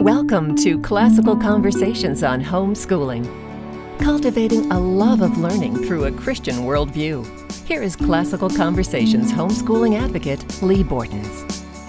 Welcome to Classical Conversations on Homeschooling, cultivating a love of learning through a Christian worldview. Here is Classical Conversations homeschooling advocate, Lee Bortons.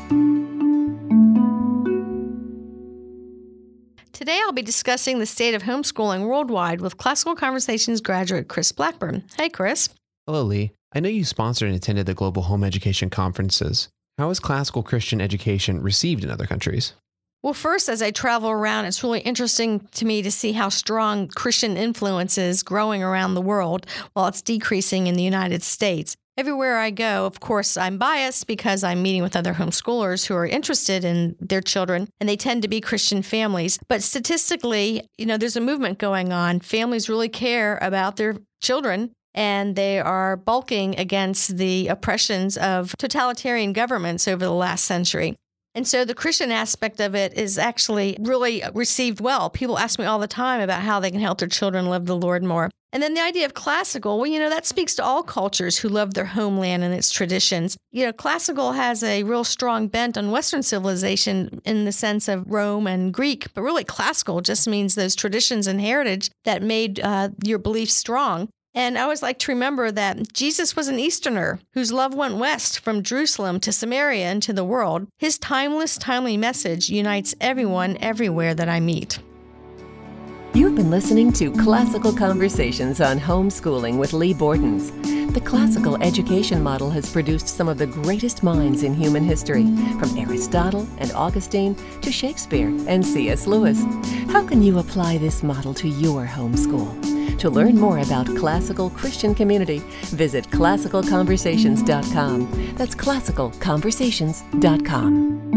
Today I'll be discussing the state of homeschooling worldwide with Classical Conversations graduate Chris Blackburn. Hey, Chris. Hello, Lee. I know you sponsored and attended the Global Home Education Conferences. How is classical Christian education received in other countries? Well, first, as I travel around, it's really interesting to me to see how strong Christian influence is growing around the world while it's decreasing in the United States. Everywhere I go, of course, I'm biased because I'm meeting with other homeschoolers who are interested in their children, and they tend to be Christian families. But statistically, there's a movement going on. Families really care about their children, and they are bulking against the oppressions of totalitarian governments over the last century. And so the Christian aspect of it is actually really received well. People ask me all the time about how they can help their children love the Lord more. And then the idea of classical, that speaks to all cultures who love their homeland and its traditions. Classical has a real strong bent on Western civilization in the sense of Rome and Greek, but really classical just means those traditions and heritage that made your beliefs strong. And I always like to remember that Jesus was an Easterner whose love went west from Jerusalem to Samaria and to the world. His timeless, timely message unites everyone everywhere that I meet. You've been listening to Classical Conversations on Homeschooling with Lee Bortons. The classical education model has produced some of the greatest minds in human history, from Aristotle and Augustine to Shakespeare and C.S. Lewis. How can you apply this model to your homeschool? To learn more about classical Christian community, visit classicalconversations.com. That's classicalconversations.com.